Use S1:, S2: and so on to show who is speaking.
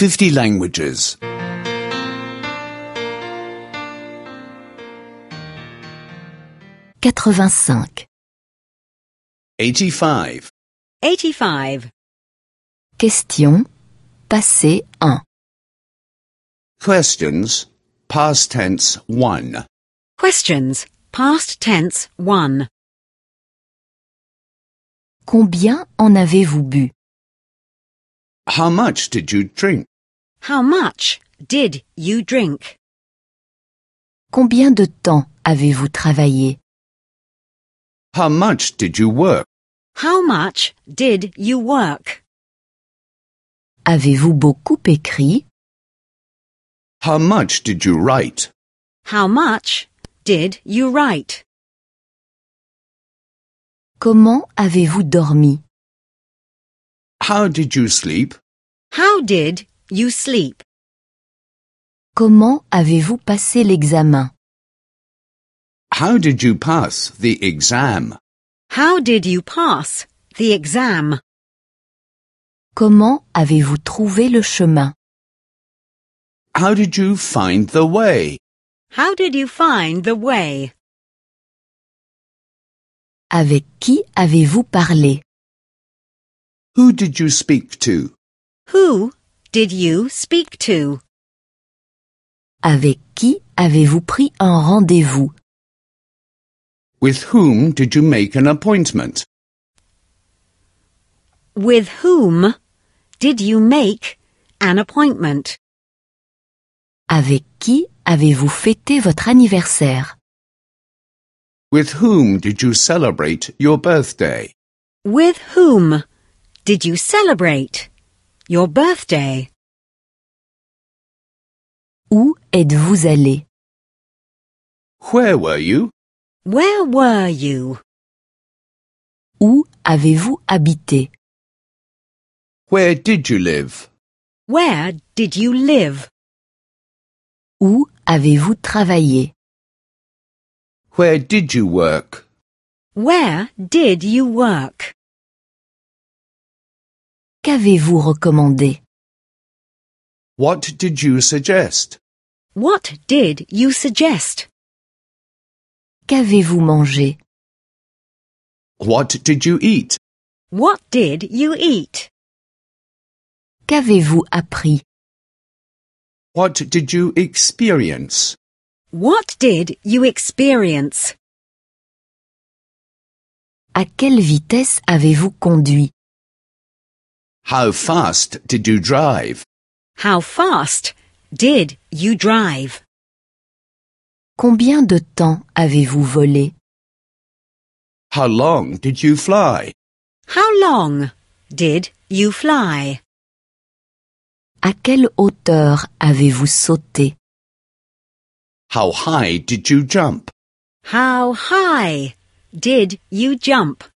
S1: 50 languages.
S2: 85.
S1: 85.
S3: 85.
S2: Question. Passé 1.
S1: Questions. Past tense 1.
S3: Questions. Past tense 1.
S2: Combien en avez-vous bu?
S1: How much did you drink?
S3: How much did you drink?
S2: Combien de temps avez-vous travaillé?
S1: How much did you work?
S3: How much did you work?
S2: Avez-vous beaucoup écrit?
S1: How much did you write?
S3: How much did you write?
S2: Comment avez-vous dormi?
S1: How did you sleep?
S3: How did you sleep?
S2: Comment avez-vous passé l'examen?
S1: How did you pass the exam?
S3: How did you pass the exam?
S2: Comment avez-vous trouvé le chemin?
S1: How did you find the way?
S3: How did you find the way?
S2: Avec qui avez-vous parlé?
S1: Who did you speak to?
S3: Who did you speak to?
S2: Avec qui avez-vous pris un rendez-vous?
S1: With whom did you make an appointment?
S3: With whom did you make an appointment?
S2: Avec qui avez-vous fêté votre anniversaire?
S1: With whom did you celebrate your birthday?
S3: With whom did you celebrate your birthday?
S2: Où êtes-vous allé?
S1: Where were you?
S3: Where were you?
S2: Où avez-vous habité?
S1: Where did you live?
S3: Where did you live?
S2: Où avez-vous travaillé?
S1: Where did you work?
S3: Where did you work?
S2: Qu'avez-vous recommandé?
S1: What did you suggest?
S3: What did you suggest?
S2: Qu'avez-vous mangé?
S1: What did you eat?
S3: What did you eat?
S2: Qu'avez-vous appris?
S1: What did you experience?
S3: What did you experience?
S2: À quelle vitesse avez-vous conduit?
S1: How fast did you drive?
S3: How fast did you drive?
S2: Combien de temps avez-vous volé?
S1: How long did you fly?
S3: How long did you fly?
S2: À quelle hauteur avez-vous sauté?
S1: How high did you jump?
S3: How high did you jump?